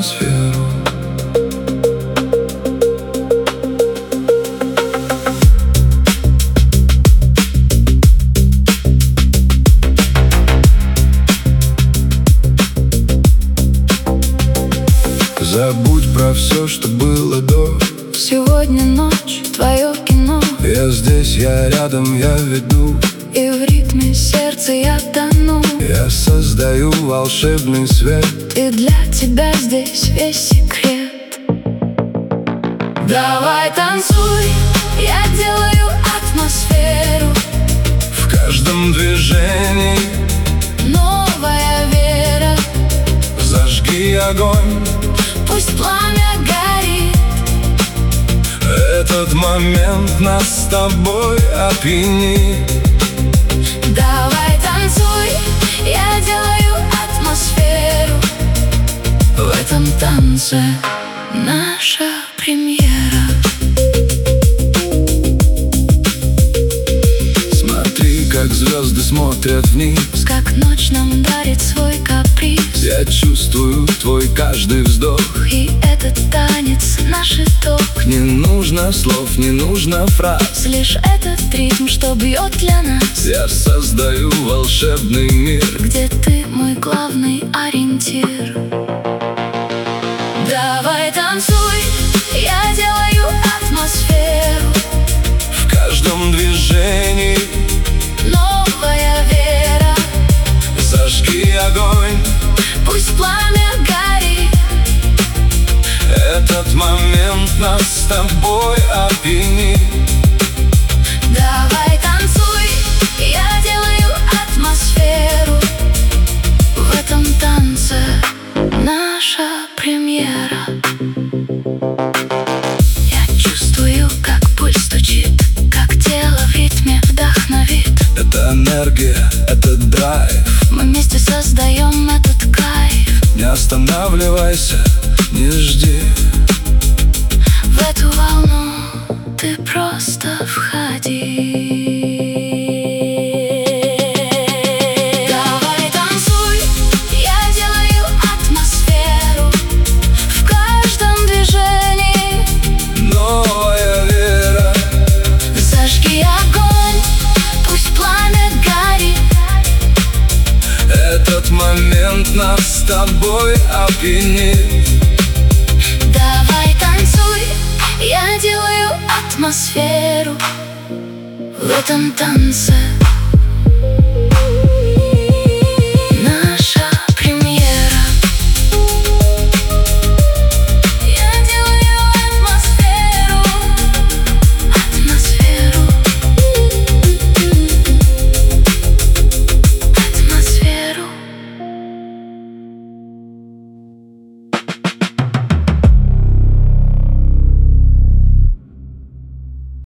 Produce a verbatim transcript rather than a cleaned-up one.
атмосферу. Забудь про все, что было до. Сегодня ночь, твое кино. Я здесь, я рядом, я веду. И в ритме сердца я тону. Я создаю волшебный свет. И для тебя здесь весь секрет. Давай танцуй, я делаю атмосферу. В каждом движении новая вера. Зажги огонь, пусть пламя горит. Этот момент нас с тобой опьянит. Давай танцуй, я делаю атмосферу. В этом танце наша премьера. Смотри, как звезды смотрят вниз, как ночь нам дарит свой каприз. Я чувствую твой каждый вздох, и этот танец наш итог. Не нужно слов, не нужно фраз, лишь этот ритм, что бьет для нас. Я создаю волшебный мир, где ты мой главный ориентир. Давай танцуй, я делаю атмосферу. В каждом движении новая вера. Зажги огонь, пусть пламя горит. Этот момент нас с тобой опьянит. Давай танцуй, я делаю атмосферу. В этом танце наша премьера. Я чувствую, как пульс стучит, как тело в ритме вдохновит. Это энергия, это драйв. Мы вместе создаем этот кайф. Не останавливайся, не жди. В эту волну ты просто входи. Давай танцуй, я делаю атмосферу. В каждом движении новая вера. Зажги огонь, пусть пламя горит. Этот момент нас с тобой опьянит. Давай танцуй, я делаю атмосферу. В этом танце